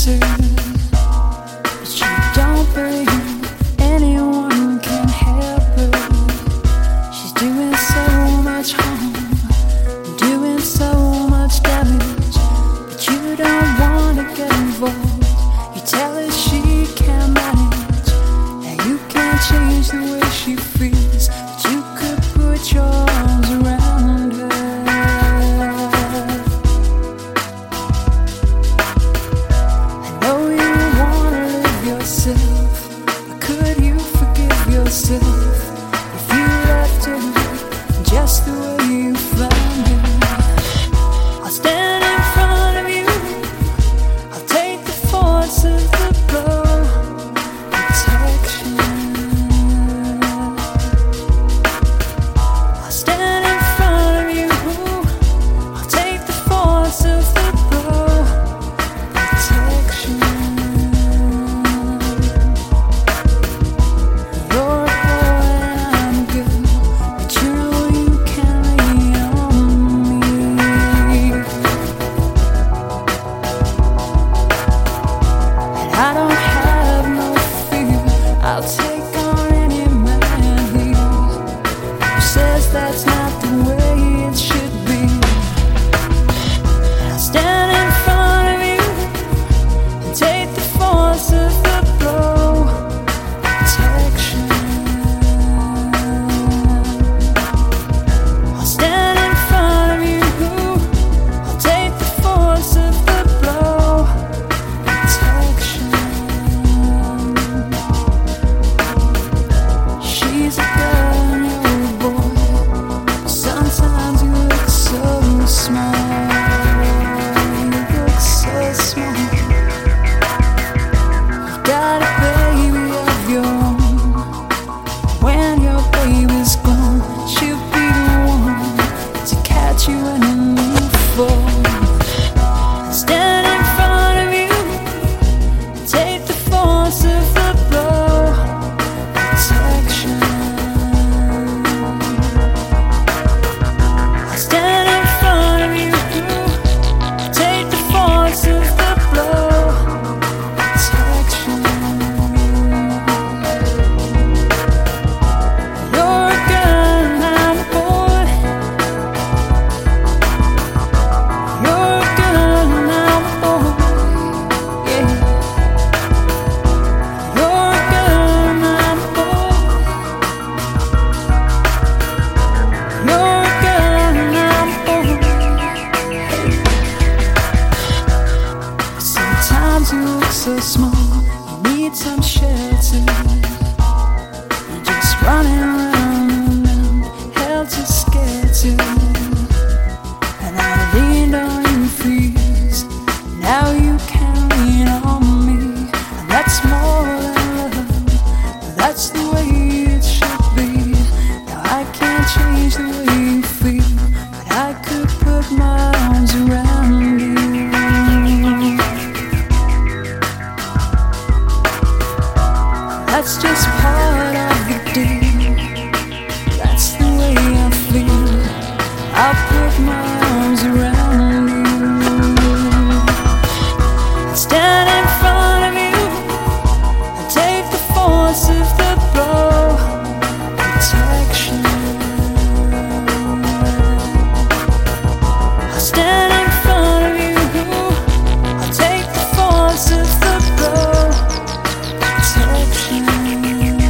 shelter, but you don't believe anyone can help her. She's doing so much harm, doing so much damage, but you don't wanna get involved. You tell her she can't manage, and you can't change the way she feels, but you could put your arms around her. But could you forgive yourself if you left her just the way you found her? I'll stand in front of you, I'll take the force of the blow, protection. I'll stand in front of you, I'll take the force of the blow, protection. I'll take on any man who says that's not the way it should be. And I'll stand in front of you and take the force of the blow, protection. I'll stand in front of you, I'll take the force of the blow, protection. She's a girl and you're a boy. Sometimes you look so small. You look so small. You got a baby of your own. When your baby's gone, she'll be the one to catch you when you fall. Stand in front of you, take the force of the blow, protection. I stand in front of you, take the force of the blow, protection. You're a girl and I'm a boy. You're a girl and I'm a boy. Yeah. You're a girl and I'm a boy. You're a girl and I'm a boy. Sometimes you look so small, you need some shelter. You're just running around and held to skelter. And I leaned on you for years, now you can lean on me. And that's more than love, that's the way it should be. Now I can't change the way you feel, but I could put my arms around you. That's just part of the deal, that's the way I feel. I'll put my arms around you. Stand in front of you and take the force of the blow, protection. I'll stand in front of you, I'll take the force of the blow, protection.